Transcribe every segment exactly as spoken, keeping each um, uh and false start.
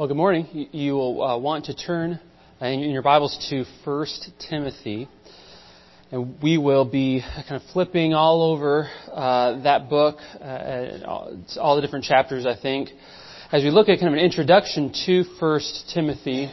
Well, good morning. You you will uh, want to turn in your Bibles to First Timothy. And we will be kind of flipping all over uh, that book, uh, all the different chapters, I think. As we look at kind of an introduction to First Timothy,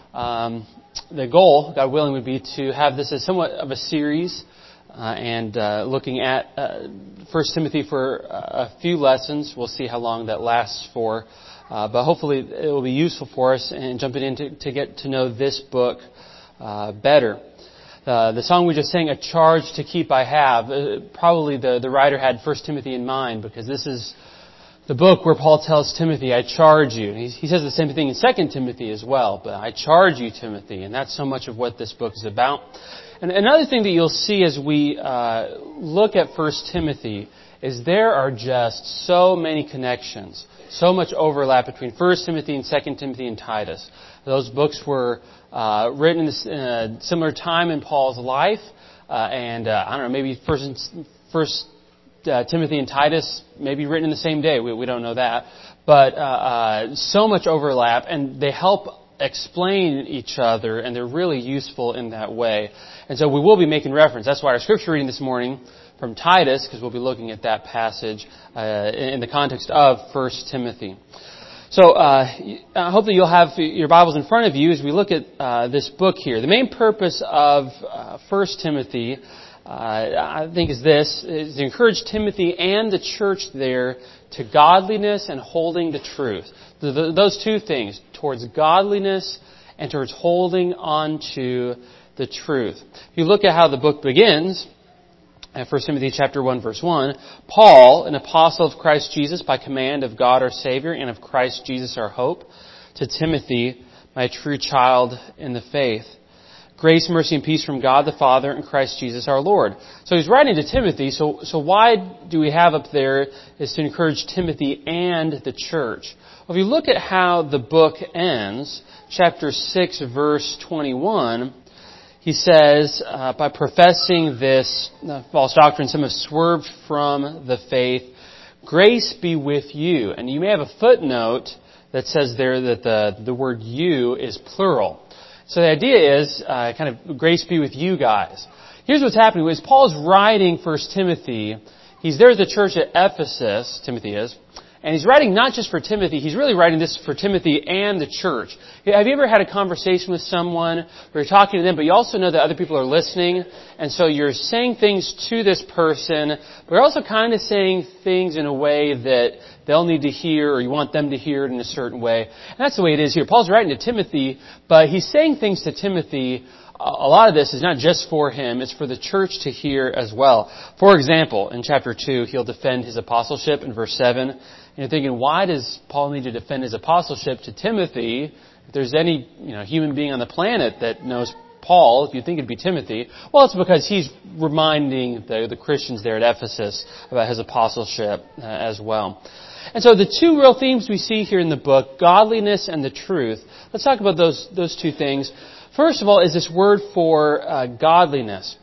um, the goal, God willing, would be to have this as somewhat of a series uh, and uh, looking at uh, First Timothy for a few lessons. We'll see how long that lasts for. Uh, but hopefully it will be useful for us in jumping in to, to get to know this book uh, better. Uh, the song we just sang, A Charge to Keep I Have, uh, probably the, the writer had First Timothy in mind, because this is the book where Paul tells Timothy, I charge you. He, he says the same thing in Second Timothy as well, but I charge you, Timothy, and that's so much of what this book is about. And another thing that you'll see as we uh, look at First Timothy is there are just so many connections, so much overlap between First Timothy and Second Timothy and Titus. Those books were uh, written in this, uh, similar time in Paul's life, uh, and uh, I don't know, maybe First, First uh, Timothy and Titus maybe written in the same day. We, we don't know that, but uh, uh, so much overlap, and they help explain each other, and they're really useful in that way. And so we will be making reference. That's why our scripture reading this morning from Titus, because we'll be looking at that passage uh, in the context of First Timothy. So uh, I hope that you'll have your Bibles in front of you as we look at uh, this book here. The main purpose of uh, First Timothy, uh, I think, is this, is to encourage Timothy and the church there to godliness and holding the truth. The, the, those two things, towards godliness and towards holding on to the truth. If you look at how the book begins, First Timothy chapter one, verse one, Paul, an apostle of Christ Jesus by command of God our Savior and of Christ Jesus our hope, to Timothy, my true child in the faith. Grace, mercy, and peace from God the Father and Christ Jesus our Lord. So he's writing to Timothy, so, so why do we have up there is to encourage Timothy and the church. Well, if you look at how the book ends, chapter six, verse twenty-one, he says, uh, by professing this uh, false doctrine, some have swerved from the faith. Grace be with you. And you may have a footnote that says there that the, the word you is plural. So the idea is uh, kind of grace be with you guys. Here's what's happening. As Paul's writing First Timothy, he's there at the church at Ephesus, Timothy is, and he's writing not just for Timothy, he's really writing this for Timothy and the church. Have you ever had a conversation with someone where you're talking to them, but you also know that other people are listening, and so you're saying things to this person, but you're also kind of saying things in a way that they'll need to hear, or you want them to hear it in a certain way. And that's the way it is here. Paul's writing to Timothy, but he's saying things to Timothy. A lot of this is not just for him, it's for the church to hear as well. For example, in chapter two, he'll defend his apostleship in verse seven. And you're thinking, why does Paul need to defend his apostleship to Timothy? If there's any, you know, human being on the planet that knows Paul, if you think it'd be Timothy, well, it's because he's reminding the, the Christians there at Ephesus about his apostleship uh, as well. And so the two real themes we see here in the book, godliness and the truth, let's talk about those those two things. First of all is this word for uh, godliness.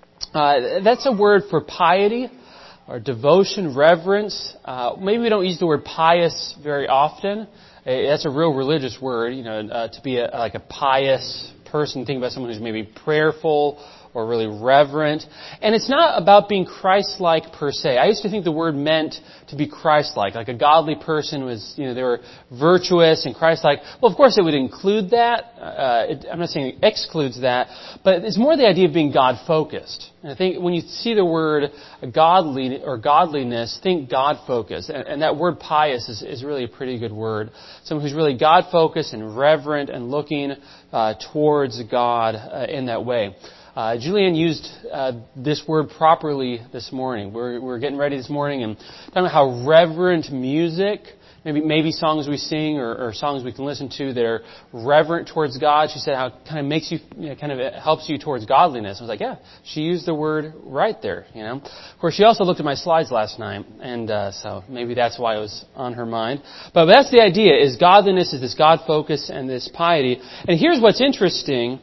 Uh, that's a word for piety or devotion, reverence. Uh, maybe we don't use the word pious very often. Uh, that's a real religious word, you know, uh, to be a, like a pious person. Think about someone who's maybe prayerful or really reverent. And it's not about being Christ-like per se. I used to think the word meant to be Christ-like. Like a godly person was, you know, they were virtuous and Christ-like. Well, of course it would include that. Uh, it, I'm not saying it excludes that. But it's more the idea of being God-focused. And I think when you see the word godly or godliness, think God-focused. And, and that word pious is, is really a pretty good word. Someone who's really God-focused and reverent and looking uh, towards God uh, in that way. Uh, Julianne used uh, this word properly this morning. We're, we're getting ready this morning and talking about how reverent music, maybe maybe songs we sing or, or songs we can listen to that are reverent towards God. She said how it kind of makes you, you know, kind of helps you towards godliness. I was like, yeah, she used the word right there. You know, of course, she also looked at my slides last night, and uh, so maybe that's why it was on her mind. But that's the idea: is godliness is this God focus and this piety. And here's what's interesting.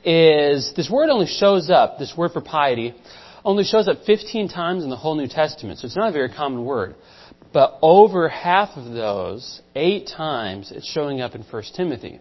Is this word only shows up, this word for piety, only shows up fifteen times in the whole New Testament. So it's not a very common word. But over half of those, eight times, it's showing up in First Timothy.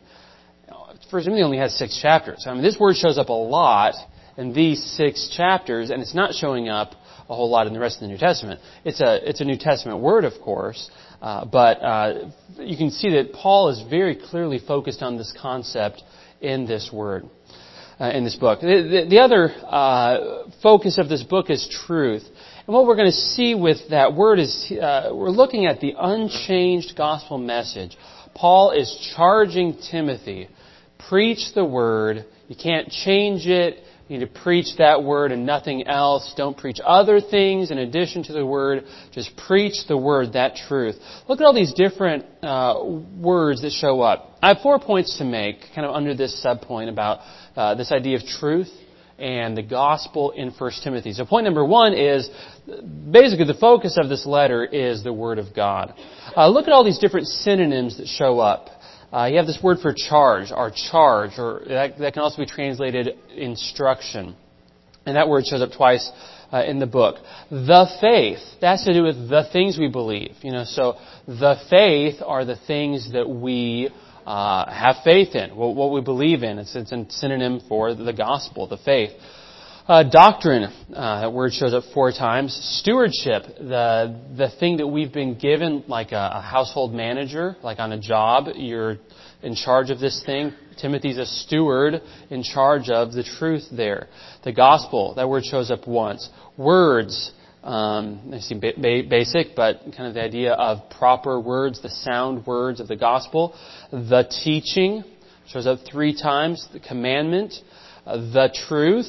First Timothy only has six chapters. I mean, this word shows up a lot in these six chapters, and it's not showing up a whole lot in the rest of the New Testament. It's a it's a New Testament word, of course, uh, but uh, you can see that Paul is very clearly focused on this concept in this word, uh, in this book. The, the, the other uh, focus of this book is truth. And what we're going to see with that word is uh, we're looking at the unchanged gospel message. Paul is charging Timothy, preach the word. You can't change it. You need to preach that word and nothing else. Don't preach other things in addition to the word. Just preach the word, that truth. Look at all these different uh, words that show up. I have four points to make kind of under this subpoint about uh, this idea of truth and the gospel in First Timothy. So point number one is, basically the focus of this letter is the Word of God. Uh, look at all these different synonyms that show up. Uh, you have this word for charge, or charge, or that, that can also be translated instruction. And that word shows up twice uh, in the book. The faith, that has to do with the things we believe. You know, so the faith are the things that we Uh, have faith in, what, what we believe in. It's, it's a synonym for the gospel, the faith. Uh, doctrine, uh, that word shows up four times. Stewardship, the the thing that we've been given, like a, a household manager, like on a job, you're in charge of this thing. Timothy's a steward in charge of the truth there. The gospel, that word shows up once. Words, Um, they seem ba- ba- basic, but kind of the idea of proper words, the sound words of the gospel. The teaching shows up three times. The commandment, uh, the truth,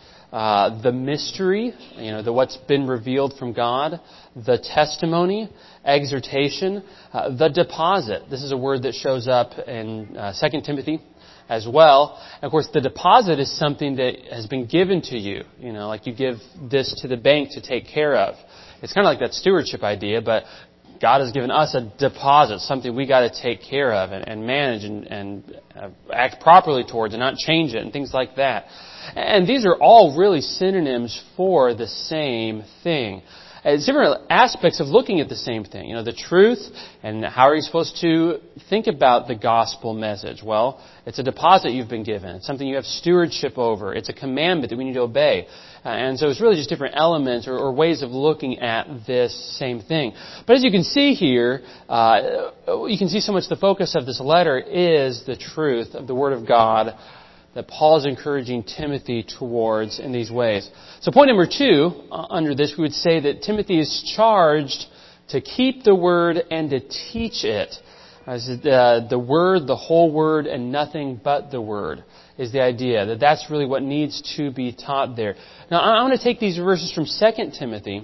uh, the mystery, you know, the what's been revealed from God. The testimony, exhortation, uh, the deposit. This is a word that shows up in uh, Second Timothy as well. And of course, the deposit is something that has been given to you. You know, like you give this to the bank to take care of. It's kind of like that stewardship idea, but God has given us a deposit, something we got to take care of and, and manage and, and uh, act properly towards and not change it and things like that. And these are all really synonyms for the same thing. It's different aspects of looking at the same thing. You know, the truth, and how are you supposed to think about the gospel message? Well, it's a deposit you've been given. It's something you have stewardship over. It's a commandment that we need to obey. Uh, and so it's really just different elements or, or ways of looking at this same thing. But as you can see here, uh, you can see so much the focus of this letter is the truth of the Word of God that Paul is encouraging Timothy towards in these ways. So point number two, uh, under this, we would say that Timothy is charged to keep the Word and to teach it. As uh, the Word, the whole Word, and nothing but the Word is the idea. That that's really what needs to be taught there. Now, I want to take these verses from Second Timothy,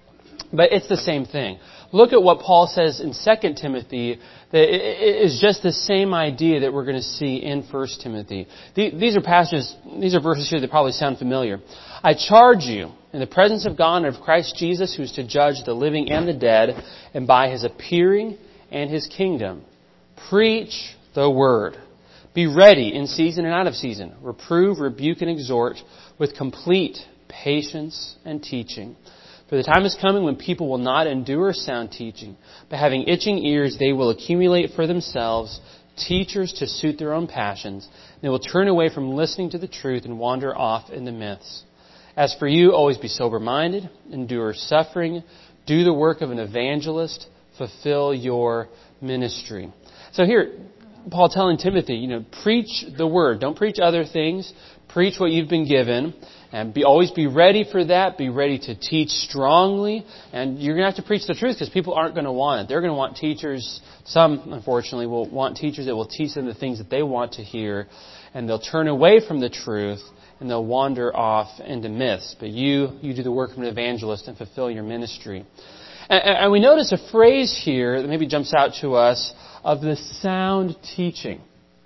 but it's the same thing. Look at what Paul says in Second Timothy that is just the same idea that we're going to see in First Timothy. These are passages, these are verses here that probably sound familiar. I charge you in the presence of God and of Christ Jesus, who is to judge the living and the dead, and by His appearing and His kingdom, preach the word. Be ready in season and out of season. Reprove, rebuke, and exhort with complete patience and teaching. For the time is coming when people will not endure sound teaching, but having itching ears, they will accumulate for themselves teachers to suit their own passions. They will turn away from listening to the truth and wander off into myths. As for you, always be sober-minded, endure suffering, do the work of an evangelist, fulfill your ministry. So here, Paul telling Timothy, you know, preach the word. Don't preach other things. Preach what you've been given. And be always be ready for that. Be ready to teach strongly. And you're going to have to preach the truth because people aren't going to want it. They're going to want teachers. Some, unfortunately, will want teachers that will teach them the things that they want to hear. And they'll turn away from the truth and they'll wander off into myths. But you, you do the work of an evangelist and fulfill your ministry. And, and we notice a phrase here that maybe jumps out to us of the sound teaching.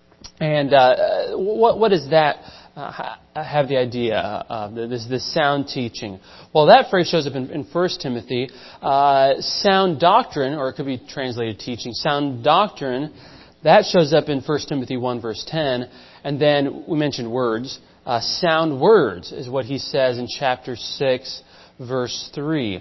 And uh, what what is that? Uh, have the idea of this, this sound teaching. Well, that phrase shows up in, in First Timothy. Uh, sound doctrine, or it could be translated teaching. Sound doctrine, that shows up in First Timothy one verse ten. And then we mentioned words. Uh, sound words is what he says in chapter six verse three.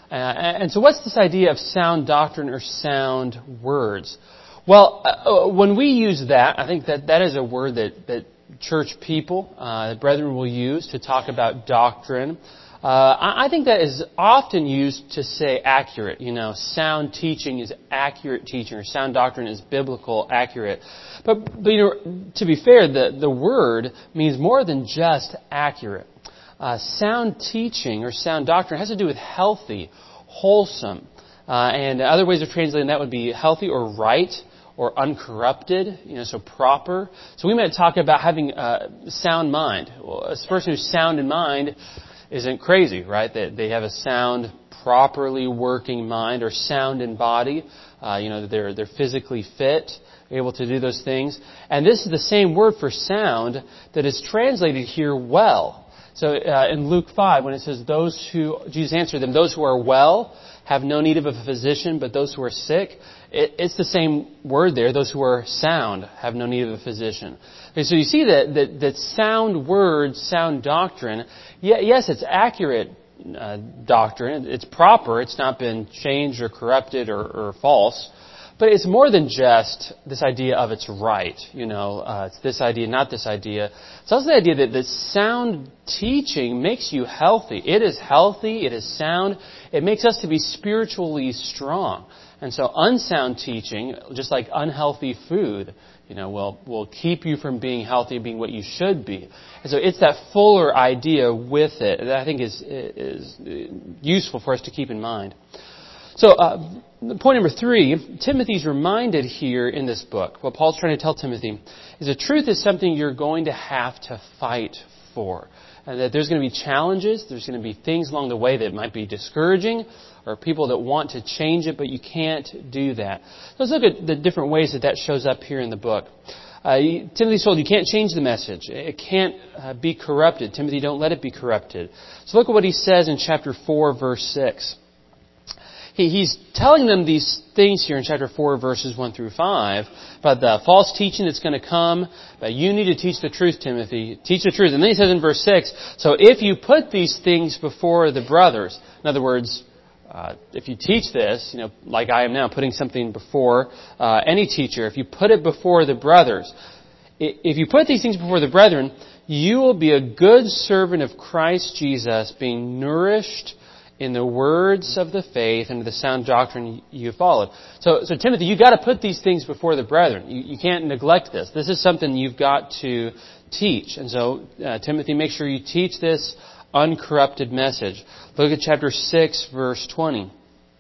Uh, and so what's this idea of sound doctrine or sound words? Well, uh, when we use that, I think that that is a word that, that church people, uh, brethren will use to talk about doctrine. Uh, I, I think that is often used to say accurate. You know, sound teaching is accurate teaching, or sound doctrine is biblical accurate. But, but you know, to be fair, the, the word means more than just accurate. Uh, sound teaching or sound doctrine has to do with healthy, wholesome. Uh, and other ways of translating that would be healthy or right or uncorrupted, you know, so proper. So we might talk about having a sound mind. Well, a person who's sound in mind isn't crazy, right? They, they have a sound, properly working mind, or sound in body. Uh, you know, they're, they're physically fit, able to do those things. And this is the same word for sound that is translated here well. So uh, in Luke five, when it says, "Those who," Jesus answered them, "those who are well have no need of a physician, but those who are sick," it, it's the same word there. Those who are sound have no need of a physician. Okay, so you see that, that, that sound words, sound doctrine, yeah, yes, it's accurate uh, doctrine. It's proper. It's not been changed or corrupted or, or false. But it's more than just this idea of it's right. You know, uh, it's this idea, not this idea. It's also the idea that, that sound teaching makes you healthy. It is healthy. It is sound. It makes us to be spiritually strong. And so unsound teaching, just like unhealthy food, you know, will, will keep you from being healthy, being what you should be. And so it's that fuller idea with it that I think is, is useful for us to keep in mind. So, uh, point number three, Timothy's reminded here in this book, what Paul's trying to tell Timothy, is that truth is something you're going to have to fight for. And that there's going to be challenges, there's going to be things along the way that might be discouraging, or people that want to change it, but you can't do that. Let's look at the different ways that that shows up here in the book. Uh, Timothy's told you can't change the message. It can't uh, be corrupted. Timothy, don't let it be corrupted. So look at what he says in chapter four, verse six. He's telling them these things here in chapter four, verses one through five, about the false teaching that's going to come, but you need to teach the truth, Timothy. Teach the truth. And then he says in verse six, so if you put these things before the brothers, in other words, uh, if you teach this, you know, like I am now, putting something before uh, any teacher, if you put it before the brothers, if you put these things before the brethren, you will be a good servant of Christ Jesus, being nourished in the words of the faith and the sound doctrine you followed. So, so Timothy, you've got to put these things before the brethren. You, you can't neglect this. This is something you've got to teach. And so, uh, Timothy, make sure you teach this uncorrupted message. Look at chapter six, verse twenty.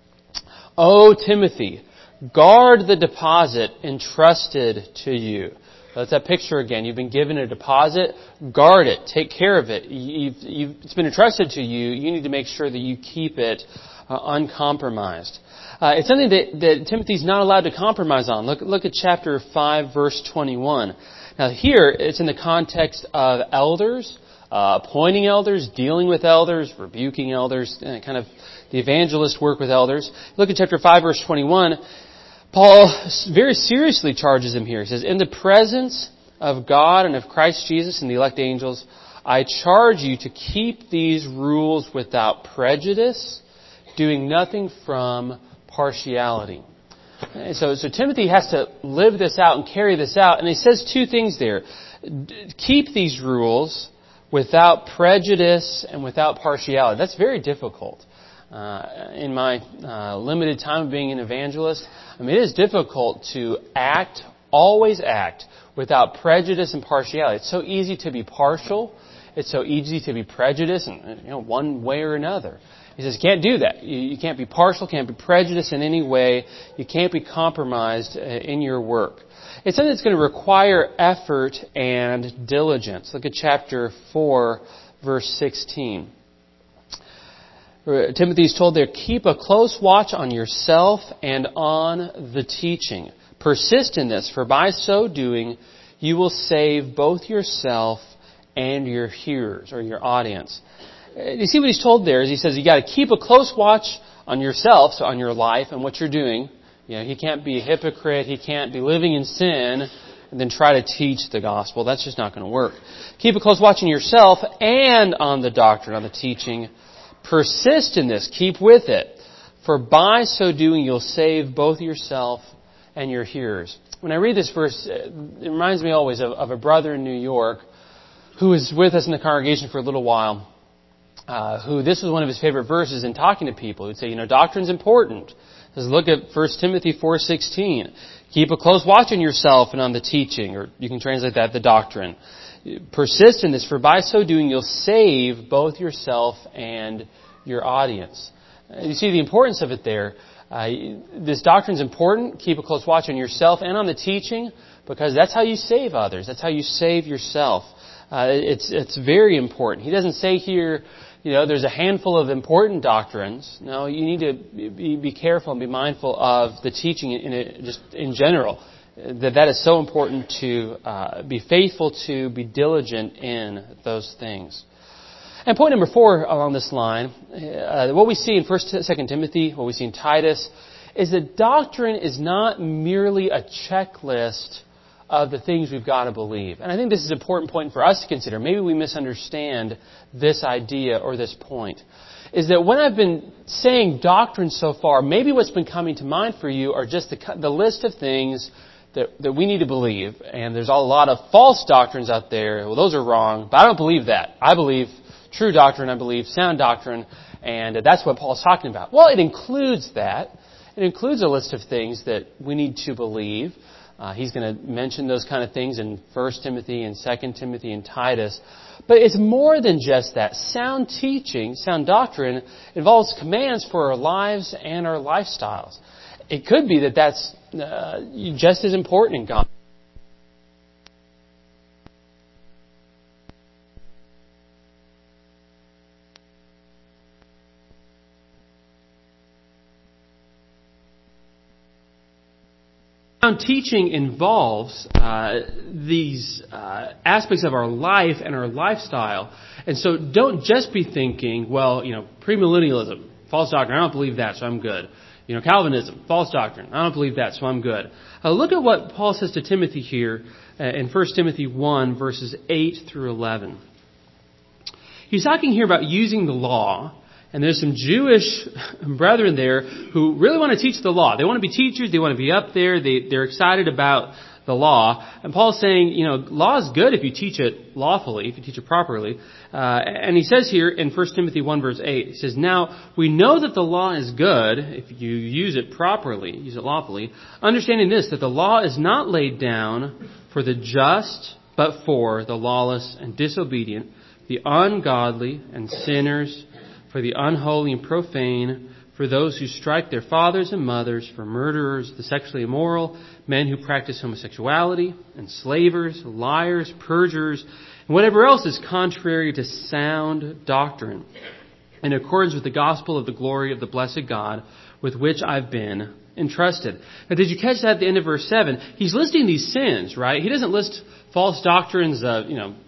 O Timothy, guard the deposit entrusted to you. That's that picture again. You've been given a deposit. Guard it. Take care of it. You've, you've, it's been entrusted to you. You need to make sure that you keep it uh, uncompromised. Uh, it's something that, that Timothy's not allowed to compromise on. Look, look at chapter five, verse twenty-one. Now here, it's in the context of elders, uh, appointing elders, dealing with elders, rebuking elders, uh, kind of the evangelist work with elders. Look at chapter five, verse twenty-one. Paul very seriously charges him here. He says, in the presence of God and of Christ Jesus and the elect angels, I charge you to keep these rules without prejudice, doing nothing from partiality. And so, so Timothy has to live this out and carry this out. And he says two things there. Keep these rules without prejudice and without partiality. That's very difficult. Uh, in my uh, limited time of being an evangelist, I mean, it is difficult to act, always act, without prejudice and partiality. It's so easy to be partial. It's so easy to be prejudiced, and, you know, one way or another. He says, you can't do that. You, you can't be partial, can't be prejudiced in any way. You can't be compromised uh, in your work. It's something that's going to require effort and diligence. Look at chapter four, verse sixteen. Timothy is told there, keep a close watch on yourself and on the teaching. Persist in this, for by so doing, you will save both yourself and your hearers or your audience. You see what he's told there is he says you got to keep a close watch on yourself, so on your life and what you're doing. You know, he can't be a hypocrite. He can't be living in sin and then try to teach the gospel. That's just not going to work. Keep a close watch on yourself and on the doctrine, on the teaching. Persist in this. Keep with it. for by so doing you'll save both yourself and your hearers. When I read this verse, it reminds me always of, of a brother in New York who was with us in the congregation for a little while, uh, who this was one of his favorite verses in talking to people. He'd say, you know, doctrine's important. He says, look at First Timothy four sixteen. Keep a close watch on yourself and on the teaching, or you can translate that, the doctrine. Persist in this, for by so doing you'll save both yourself and your audience. You see the importance of it there. Uh, this doctrine is important. Keep a close watch on yourself and on the teaching, because that's how you save others. That's how you save yourself. Uh, it's it's very important. He doesn't say here, you know, there's a handful of important doctrines. No, you need to be, be careful and be mindful of the teaching in it, just in general. That that is so important to uh, be faithful to, be diligent in those things. And point number four along this line, uh, what we see in First, Second Timothy, what we see in Titus, is that doctrine is not merely a checklist of the things we've got to believe. And I think this is an important point for us to consider. Maybe we misunderstand this idea or this point. Is that when I've been saying doctrine so far, maybe what's been coming to mind for you are just the, the list of things that, that we need to believe. And there's a lot of false doctrines out there. Well, those are wrong, but I don't believe that. I believe true doctrine, I believe sound doctrine, and that's what Paul's talking about. Well, it includes that. It includes a list of things that we need to believe. Uh, he's going to mention those kind of things in First Timothy and Second Timothy and Titus. But it's more than just that. Sound teaching, sound doctrine, involves commands for our lives and our lifestyles. It could be that that's uh, just as important in God. Sound teaching involves uh, these uh, aspects of our life and our lifestyle. And so don't just be thinking, well, you know, premillennialism, false doctrine, I don't believe that, so I'm good. You know, Calvinism, false doctrine, I don't believe that, so I'm good. Uh, look at what Paul says to Timothy here uh, in First Timothy one, verses eight through eleven. He's talking here about using the law. And there's some Jewish brethren there who really want to teach the law. They want to be teachers. They want to be up there. They, they're excited about the law. And Paul's saying, you know, law is good if you teach it lawfully, if you teach it properly. Uh, and he says here in First Timothy one, verse eight, he says, now we know that the law is good if you use it properly, use it lawfully, understanding this, that the law is not laid down for the just, but for the lawless and disobedient, the ungodly and sinners, for the unholy and profane, for those who strike their fathers and mothers, for murderers, the sexually immoral, men who practice homosexuality, enslavers, liars, perjurers, and whatever else is contrary to sound doctrine, in accordance with the gospel of the glory of the blessed God, with which I've been entrusted. Now, did you catch that at the end of verse seven? He's listing these sins, right? He doesn't list false doctrines, uh, you know,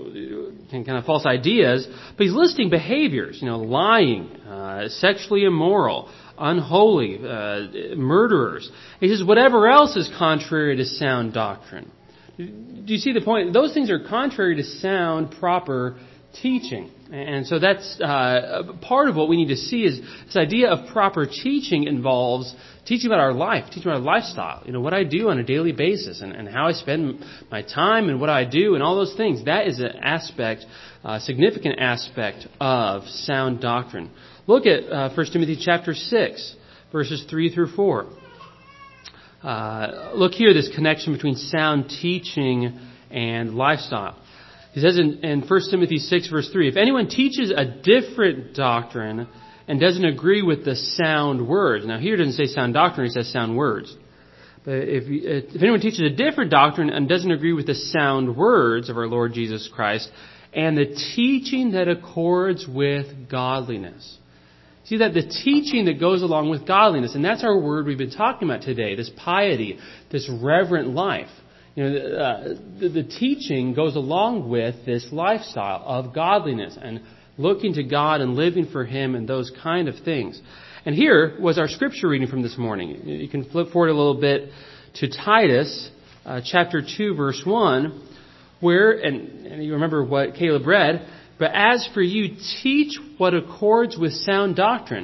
kind of false ideas, but he's listing behaviors, you know, lying, uh, sexually immoral, unholy, uh, murderers. He says whatever else is contrary to sound doctrine. Do you see the point? Those things are contrary to sound, proper teaching. And so that's uh, part of what we need to see is this idea of proper teaching involves teaching about our life, teaching about our lifestyle, you know, what I do on a daily basis and, and how I spend my time and what I do and all those things. That is an aspect, a significant aspect of sound doctrine. Look at uh, First Timothy chapter six, verses three through four. Uh, look here, this connection between sound teaching and lifestyle. He says in, in First Timothy six, verse three, if anyone teaches a different doctrine and doesn't agree with the sound words. Now here it doesn't say sound doctrine, it says sound words. But if, if anyone teaches a different doctrine and doesn't agree with the sound words of our Lord Jesus Christ and the teaching that accords with godliness. See that the teaching that goes along with godliness, and that's our word we've been talking about today, this piety, this reverent life. You know, uh, the, the teaching goes along with this lifestyle of godliness and looking to God and living for Him and those kind of things. And here was our scripture reading from this morning. You can flip forward a little bit to Titus, uh, chapter two, verse one, where, and, and you remember what Caleb read, but as for you, teach what accords with sound doctrine,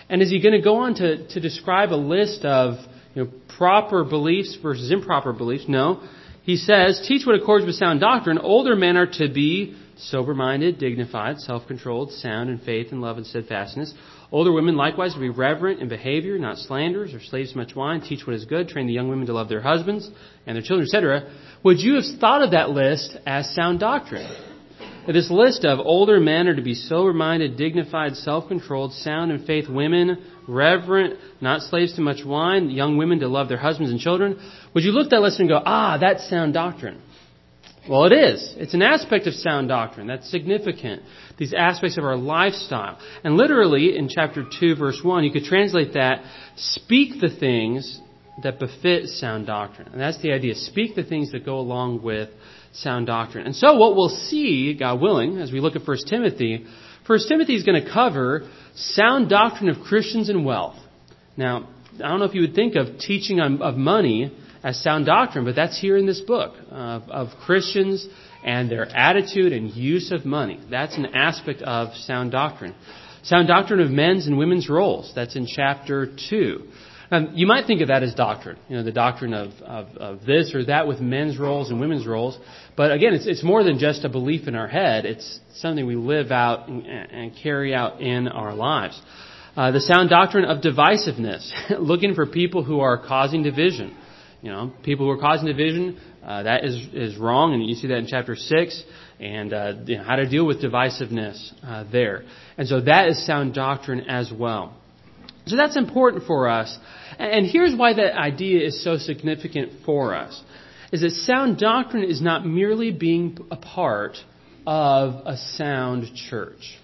And is he going to go on to, to describe a list of you know, proper beliefs versus improper beliefs? No. He says, teach what accords with sound doctrine. Older men are to be sober-minded, dignified, self-controlled, sound in faith and love and steadfastness. Older women likewise to be reverent in behavior, not slanderers or slaves to much wine. Teach what is good. Train the young women to love their husbands and their children, et cetera. Would you have thought of that list as sound doctrine? This list of older men are to be sober-minded, dignified, self-controlled, sound in faith, women, reverent, not slaves to much wine, young women to love their husbands and children. Would you look at that list and go, ah, that's sound doctrine? Well, it is. It's an aspect of sound doctrine. That's significant. These aspects of our lifestyle. And literally, in chapter two, verse one, you could translate that, speak the things that befit sound doctrine. And that's the idea. Speak the things that go along with sound doctrine. And so what we'll see, God willing, as we look at First Timothy, First Timothy is going to cover sound doctrine of Christians and wealth. Now, I don't know if you would think of teaching on, of money as sound doctrine, but that's here in this book uh, of Christians and their attitude and use of money. That's an aspect of sound doctrine. Sound doctrine of men's and women's roles. That's in chapter two. Um, you might think of that as doctrine, you know, the doctrine of, of, of this or that with men's roles and women's roles. But again, it's, it's more than just a belief in our head. It's something we live out and, and carry out in our lives. Uh, the sound doctrine of divisiveness, looking for people who are causing division. You know, people who are causing division, uh, that is, is wrong. And you see that in chapter six and uh, you know, how to deal with divisiveness uh, there. And so that is sound doctrine as well. So that's important for us. And here's why that idea is so significant for us. Is that sound doctrine is not merely being a part of a sound church.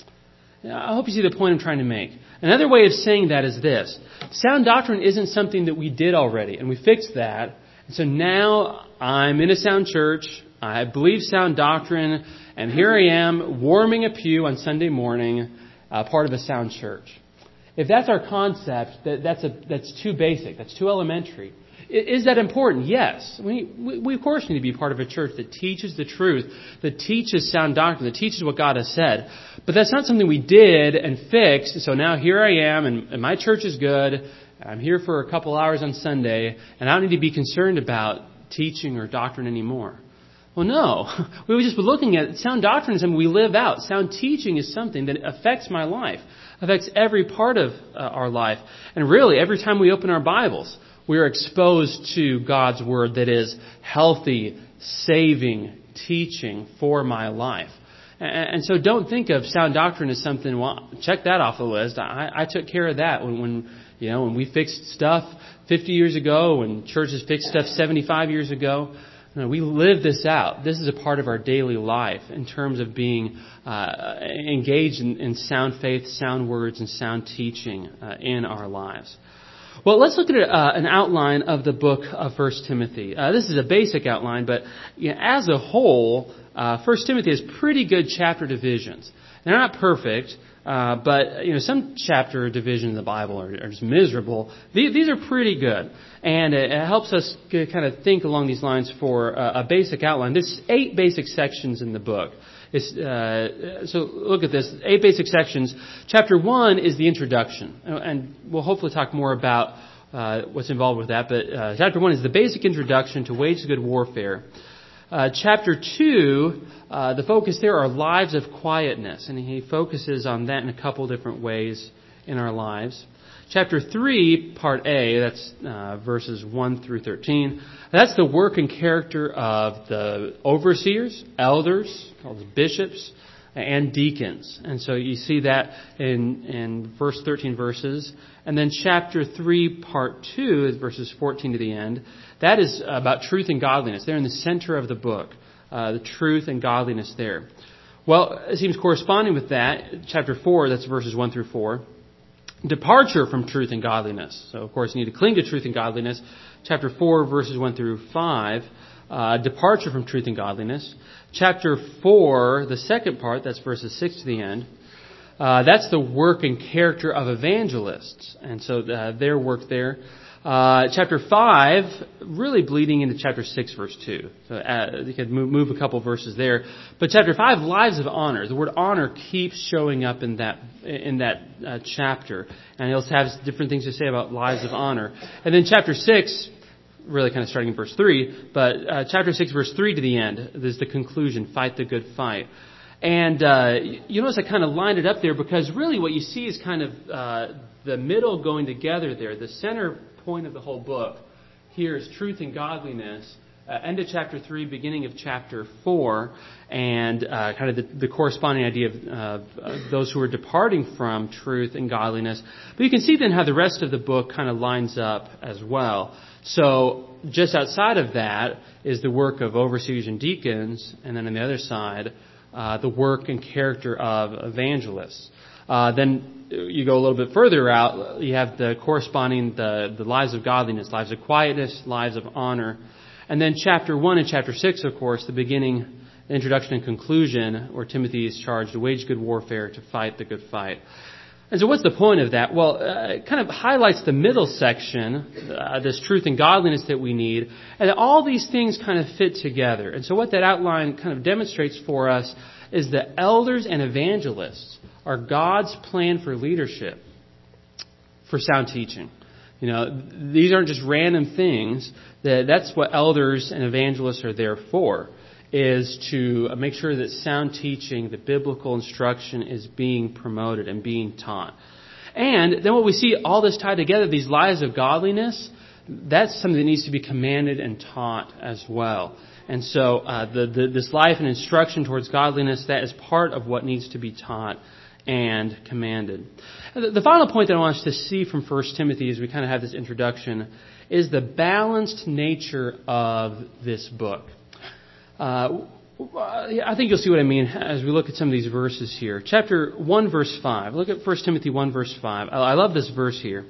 I hope you see the point I'm trying to make. Another way of saying that is this. Sound doctrine isn't something that we did already, and we fixed that. And so now I'm in a sound church, I believe sound doctrine, and here I am warming a pew on Sunday morning, uh, part of a sound church. If that's our concept, that, that's a, that's too basic, that's too elementary. Is that important? Yes. We, we, we, of course, need to be part of a church that teaches the truth, that teaches sound doctrine, that teaches what God has said. But that's not something we did and fixed. So now here I am, and, and my church is good. I'm here for a couple hours on Sunday, and I don't need to be concerned about teaching or doctrine anymore. Well, no. We were just looking at sound doctrine is something we live out. Sound teaching is something that affects my life, affects every part of uh, our life. And really, every time we open our Bibles, we are exposed to God's Word that is healthy, saving, teaching for my life. And, and so don't think of sound doctrine as something, well, check that off the list. I, I took care of that when, when, you know, when we fixed stuff fifty years ago, when churches fixed stuff seventy-five years ago. No, we live this out. This is a part of our daily life in terms of being uh, engaged in, in sound faith, sound words, and sound teaching uh, in our lives. Well, let's look at uh, an outline of the book of First Timothy. Uh, this is a basic outline, but you know, as a whole, uh, First Timothy has pretty good chapter divisions. They're not perfect, uh, but you know, some chapter divisions in the Bible are, are just miserable. These, these are pretty good, and it, it helps us kind of think along these lines for uh, a basic outline. There's eight basic sections in the book. It's, uh, so look at this, eight basic sections. Chapter one is the introduction, and we'll hopefully talk more about uh, what's involved with that. But uh, chapter one is the basic introduction to wage good warfare. Uh, chapter two, uh, the focus there are lives of quietness, and he focuses on that in a couple different ways in our lives. Chapter three, part A, that's uh, verses one through thirteen. That's the work and character of the overseers, elders, called bishops, and deacons. And so you see that in, in verse thirteen verses. And then chapter three, part two, is verses fourteen to the end. That is about truth and godliness. They're in the center of the book, uh, the truth and godliness there. Well, it seems corresponding with that, chapter four, that's verses one through four. Departure from truth and godliness. So, of course, you need to cling to truth and godliness. Chapter four, verses one through five. Uh, departure from truth and godliness. Chapter four, the second part, that's verses six to the end. Uh, that's the work and character of evangelists. And so uh, their work there. Uh, chapter five, really bleeding into chapter six, verse two. So uh, you could move, move a couple verses there. But chapter five, lives of honor. The word honor keeps showing up in that in that uh, chapter. And he'll have different things to say about lives of honor. And then chapter six, really kind of starting in verse three, but uh, chapter six, verse three to the end, there's the conclusion, fight the good fight. And uh, you notice I kind of lined it up there because really what you see is kind of uh, the middle going together there. The center point of the whole book here is truth and godliness. Uh, end of chapter three, beginning of chapter four, and uh, kind of the, the corresponding idea of uh, those who are departing from truth and godliness. But you can see then how the rest of the book kind of lines up as well. So just outside of that is the work of overseers and deacons, and then on the other side, uh, the work and character of evangelists. Uh, then you go a little bit further out, you have the corresponding, the, the lives of godliness, lives of quietness, lives of honor. And then chapter one and chapter six, of course, the beginning, the introduction and conclusion, where Timothy is charged to wage good warfare, to fight the good fight. And so what's the point of that? Well, uh, it kind of highlights the middle section, uh, this truth and godliness that we need, and all these things kind of fit together. And so what that outline kind of demonstrates for us is that elders and evangelists are God's plan for leadership, for sound teaching. You know, these aren't just random things. That That's what elders and evangelists are there for, is to make sure that sound teaching, the biblical instruction, is being promoted and being taught. And then what we see all this tied together, these lives of godliness, that's something that needs to be commanded and taught as well. And so uh, the, the, this life and instruction towards godliness, that is part of what needs to be taught and commanded. The, the final point that I want us to see from First Timothy as we kind of have this introduction is the balanced nature of this book. Uh, I think you'll see what I mean as we look at some of these verses here. Chapter one, verse five. Look at First Timothy one, verse five. I love this verse here.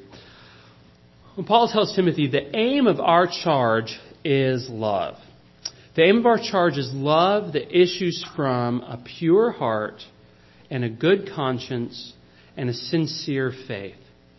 When Paul tells Timothy, the aim of our charge is love. The aim of our charge is love that issues from a pure heart and a good conscience and a sincere faith.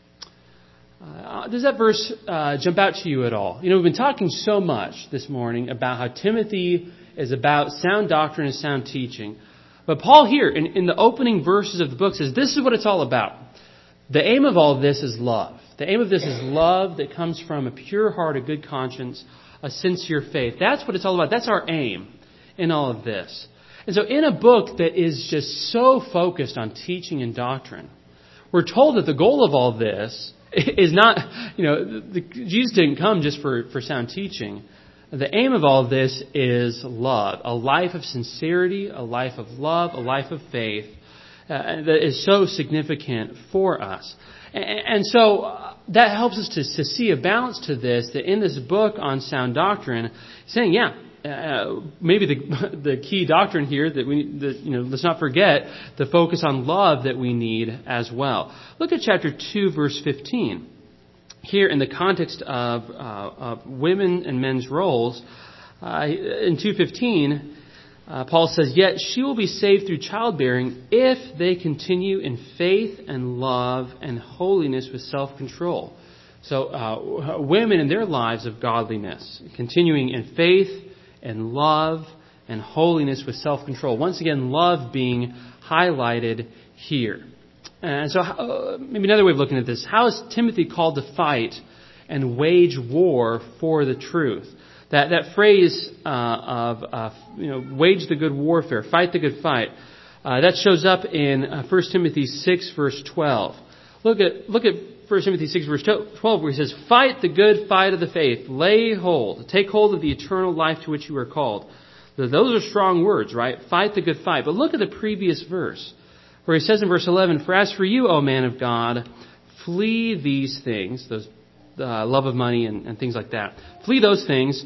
Uh, does that verse uh, jump out to you at all? You know, we've been talking so much this morning about how Timothy is about sound doctrine and sound teaching. But Paul here, in, in the opening verses of the book, says this is what it's all about. The aim of all this is love. The aim of this is love that comes from a pure heart, a good conscience, a sincere faith. That's what it's all about. That's our aim in all of this. And so in a book that is just so focused on teaching and doctrine, we're told that the goal of all this is not, you know, the, Jesus didn't come just for, for sound teaching. The aim of all of this is love, a life of sincerity, a life of love, a life of faith uh, that is so significant for us. And, and so uh, that helps us to, to see a balance to this, that in this book on sound doctrine, saying, yeah, Uh, maybe the the key doctrine here that we that, you know let's not forget the focus on love that we need as well. Look at chapter two, verse fifteen. Here, in the context of, uh, of women and men's roles, uh, in two fifteen, uh, Paul says, "Yet she will be saved through childbearing if they continue in faith and love and holiness with self-control." So, uh, women in their lives of godliness, continuing in faith and love and holiness with self-control. Once again, love being highlighted here. And so uh, maybe another way of looking at this, how is Timothy called to fight and wage war for the truth? That that phrase uh, of, uh, you know, wage the good warfare, fight the good fight, uh, that shows up in uh, First Timothy six, verse twelve. Look at look at First Timothy six, verse twelve, where he says, "Fight the good fight of the faith. Lay hold. Take hold of the eternal life to which you are called." Those are strong words, right? Fight the good fight. But look at the previous verse, where he says in verse eleven, "For as for you, O man of God, flee these things," those uh, love of money and, and things like that. "Flee those things.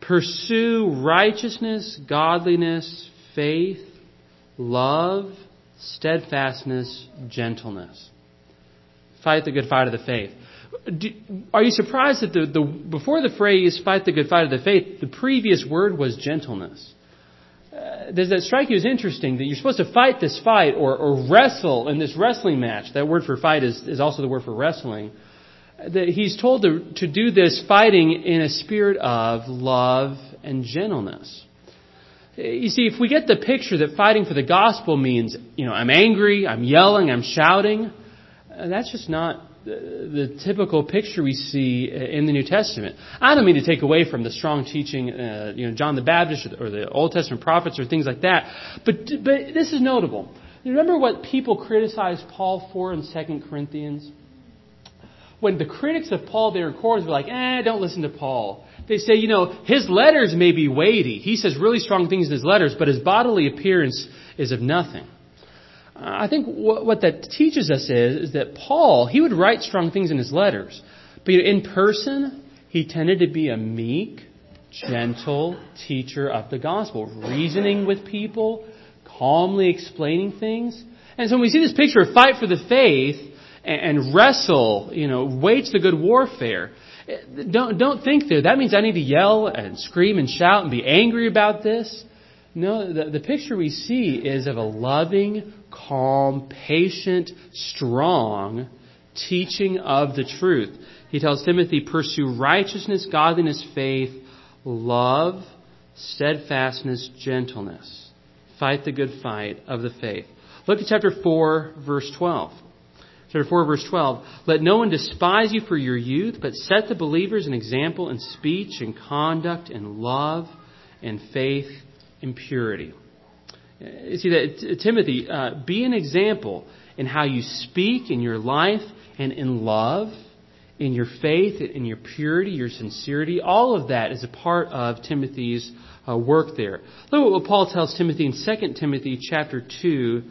Pursue righteousness, godliness, faith, love, steadfastness, gentleness." Fight the good fight of the faith. Do, are you surprised that the, the before the phrase "fight the good fight of the faith," the previous word was gentleness? Uh, does that strike you as interesting that you're supposed to fight this fight or, or wrestle in this wrestling match? That word for fight is, is also the word for wrestling. That he's told to, to do this fighting in a spirit of love and gentleness. You see, if we get the picture that fighting for the gospel means, you know, I'm angry, I'm yelling, I'm shouting, that's just not the typical picture we see in the New Testament. I don't mean to take away from the strong teaching, uh, you know, John the Baptist or the Old Testament prophets or things like that, but but this is notable. Remember what people criticized Paul for in Second Corinthians? When the critics of Paul, they record, were like, eh, don't listen to Paul. They say, you know, his letters may be weighty. He says really strong things in his letters, but his bodily appearance is of nothing. I think what that teaches us is, is that Paul, he would write strong things in his letters. But in person, he tended to be a meek, gentle teacher of the gospel, reasoning with people, calmly explaining things. And so when we see this picture of fight for the faith and wrestle, you know, wage the good warfare, don't, don't think there, that means I need to yell and scream and shout and be angry about this. No, the, the picture we see is of a loving, calm, patient, strong teaching of the truth. He tells Timothy, pursue righteousness, godliness, faith, love, steadfastness, gentleness. Fight the good fight of the faith. Look at chapter four, verse twelve. Chapter four, verse twelve. Let no one despise you for your youth, but set the believers an example in speech and conduct and love and faith and purity. You see that, Timothy, uh, be an example in how you speak in your life and in love, in your faith, in your purity, your sincerity. All of that is a part of Timothy's uh, work there. Look at what Paul tells Timothy in Second Timothy chapter two.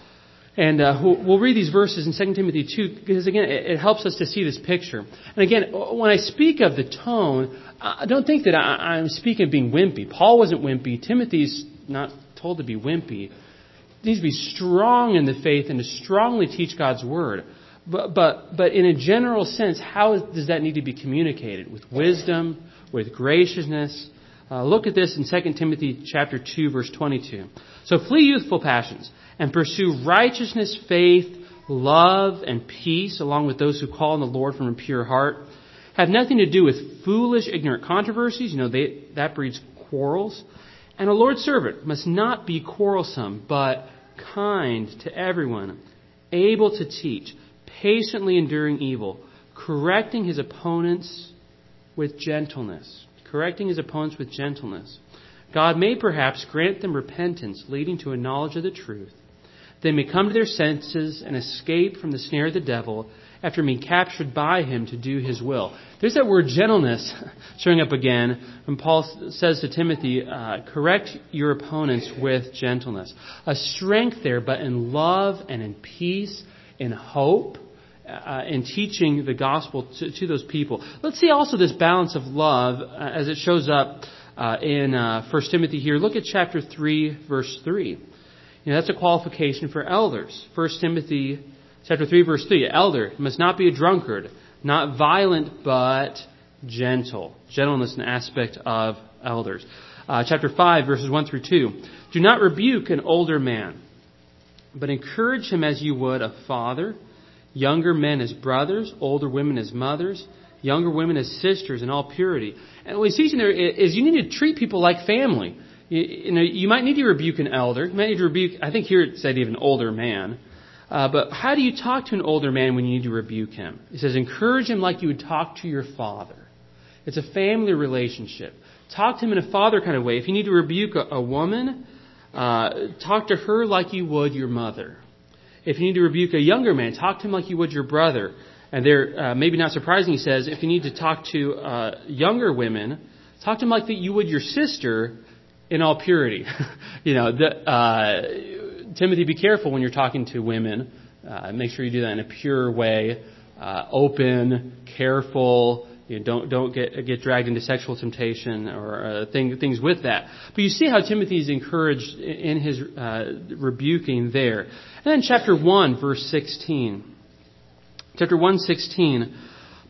And uh, we'll, we'll read these verses in Second Timothy two because, again, it, it helps us to see this picture. And again, when I speak of the tone, I don't think that I, I'm speaking of being wimpy. Paul wasn't wimpy. Timothy's not told to be wimpy. He needs to be strong in the faith and to strongly teach God's Word. But, but, but in a general sense, how does that need to be communicated? With wisdom, with graciousness. Uh, look at this in Second Timothy chapter two, verse twenty-two. So flee youthful passions and pursue righteousness, faith, love, and peace, along with those who call on the Lord from a pure heart. Have nothing to do with foolish, ignorant controversies. You know, they, that breeds quarrels. And a Lord's servant must not be quarrelsome, but kind to everyone, able to teach, patiently enduring evil, correcting his opponents with gentleness. Correcting his opponents with gentleness. God may perhaps grant them repentance, leading to a knowledge of the truth. They may come to their senses and escape from the snare of the devil after being captured by him to do his will. There's that word gentleness showing up again when Paul says to Timothy, uh, correct your opponents with gentleness. A strength there, but in love and in peace, in hope, uh, in teaching the gospel to, to those people. Let's see also this balance of love uh, as it shows up uh, in uh, First Timothy here. Look at chapter three, verse three. You know, that's a qualification for elders. First Timothy chapter three, verse three. Elder must not be a drunkard, not violent, but gentle. Gentleness, an aspect of elders. Uh, chapter five, verses one through two. Do not rebuke an older man, but encourage him as you would a father, younger men as brothers, older women as mothers, younger women as sisters in all purity. And what he's teaching there is you need to treat people like family. You, you know, you might need to rebuke an elder. You might need to rebuke, I think here it said even older man. Uh, but how do you talk to an older man when you need to rebuke him? It says, encourage him like you would talk to your father. It's a family relationship. Talk to him in a father kind of way. If you need to rebuke a, a woman, uh, talk to her like you would your mother. If you need to rebuke a younger man, talk to him like you would your brother. And there, uh, maybe not surprising, he says, if you need to talk to uh, younger women, talk to them like that you would your sister in all purity. you know, the, uh, Timothy, be careful when you're talking to women. Uh, make sure you do that in a pure way, uh, open, careful. You know, don't don't get get dragged into sexual temptation or uh, thing, things with that. But you see how Timothy is encouraged in his uh, rebuking there. And then chapter one, verse sixteen. Chapter one, sixteen.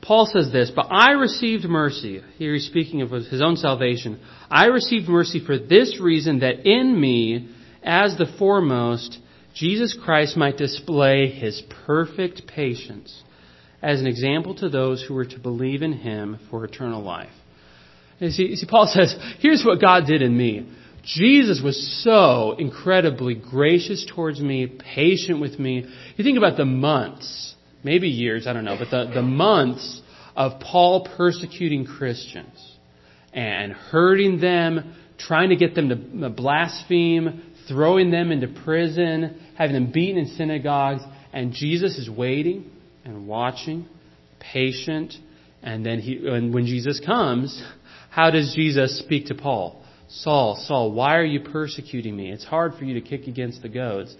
Paul says this, "But I received mercy." Here he's speaking of his own salvation. "I received mercy for this reason, that in me, as the foremost, Jesus Christ might display His perfect patience as an example to those who were to believe in Him for eternal life." And see, see, Paul says, here's what God did in me. Jesus was so incredibly gracious towards me, patient with me. You think about the months, maybe years, I don't know, but the, the months of Paul persecuting Christians and hurting them, trying to get them to blaspheme, throwing them into prison, having them beaten in synagogues, and Jesus is waiting and watching, patient, and then he, and when Jesus comes, how does Jesus speak to Paul? "Saul, Saul, why are you persecuting me? It's hard for you to kick against the goads."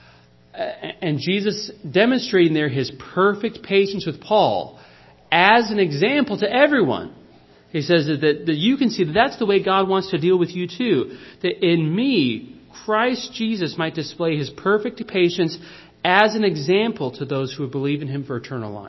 And Jesus demonstrating there His perfect patience with Paul as an example to everyone. He says that, that, that you can see that that's the way God wants to deal with you too. That in me, Christ Jesus might display His perfect patience as an example to those who believe in Him for eternal life.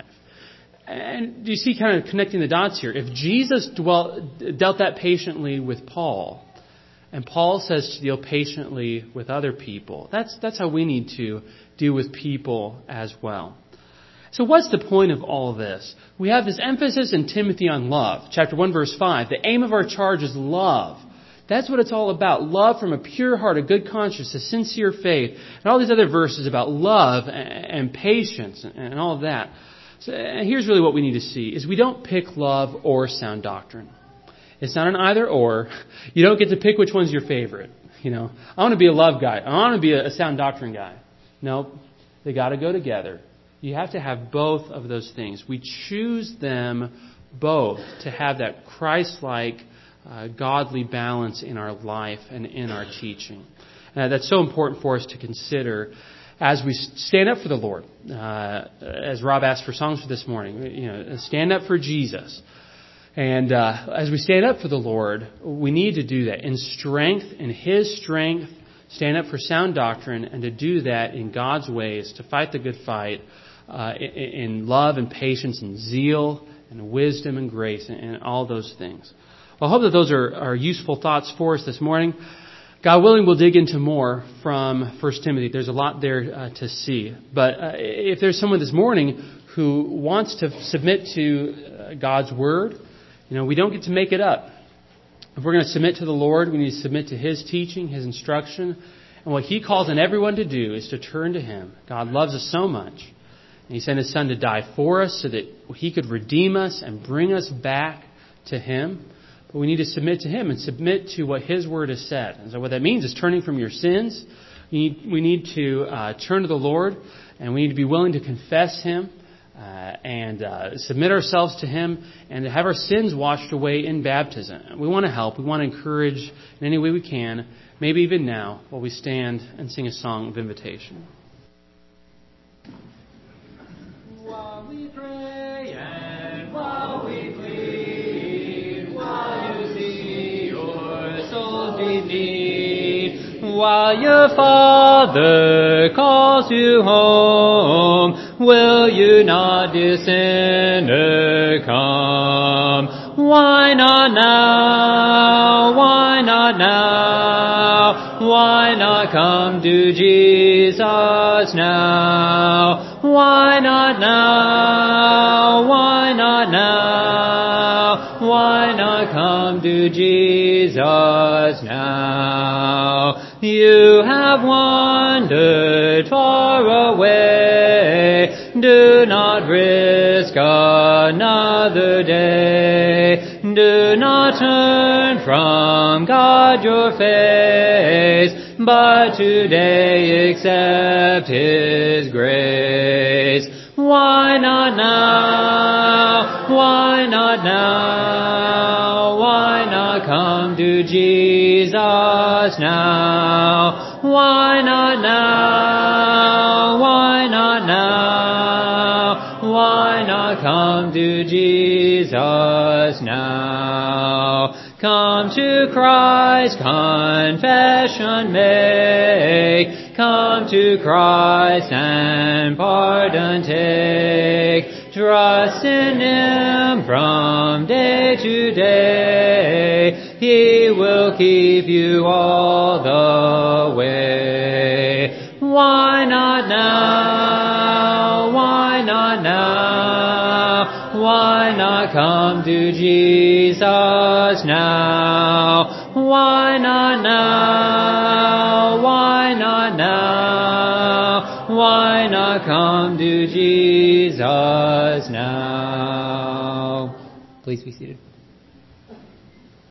And do you see kind of connecting the dots here? If Jesus dwelt, dealt that patiently with Paul, and Paul says to deal patiently with other people, that's that's how we need to deal with people as well. So what's the point of all of this? We have this emphasis in Timothy on love. Chapter one, verse five. The aim of our charge is love. That's what it's all about. Love from a pure heart, a good conscience, a sincere faith. And all these other verses about love and patience and all of that. So, and here's really what we need to see, is we don't pick love or sound doctrine. It's not an either or. You don't get to pick which one's your favorite. You know, I want to be a love guy. I want to be a sound doctrine guy. No, they got to go together. You have to have both of those things. We choose them both to have that Christ-like, uh, godly balance in our life and in our teaching. Uh, that's so important for us to consider as we stand up for the Lord. Uh, as Rob asked for songs for this morning, you know, stand up for Jesus. And uh, as we stand up for the Lord, we need to do that in strength, in His strength, stand up for sound doctrine, and to do that in God's ways, to fight the good fight uh, in, in love and patience and zeal and wisdom and grace and, and all those things. Well, I hope that those are, are useful thoughts for us this morning. God willing, we'll dig into more from First Timothy. There's a lot there uh, to see. But uh, if there's someone this morning who wants to submit to uh, God's Word, you know, we don't get to make it up. If we're going to submit to the Lord, we need to submit to His teaching, His instruction. And what He calls on everyone to do is to turn to Him. God loves us so much. And He sent His Son to die for us so that He could redeem us and bring us back to Him. But we need to submit to Him and submit to what His Word has said. And so what that means is turning from your sins. We need, we need to uh, turn to the Lord, and we need to be willing to confess Him uh, and uh, submit ourselves to Him and to have our sins washed away in baptism. We want to help. We want to encourage in any way we can, maybe even now, while we stand and sing a song of invitation. While we pray and while we plead, while you see your souls beneath, while your Father calls you home, will you not, dear sinner, come? Why not now? Why not now? Why not come to Jesus now? Why not now? Why not now? Why not come to Jesus now? You have wandered far away. Do not risk another day. Do not turn from God your face, but today accept His grace. Why not now? Why not now? Why not come to Jesus now? Why not now? Why not now? Why not come to Jesus now? Come to Christ, confession make. Come to Christ and pardon take. Trust in Him from day to day. He will keep you all the way. Why not now? Why not now? Why not come to Jesus now? Why not now? Why not now? Why not come to Jesus now? Please be seated.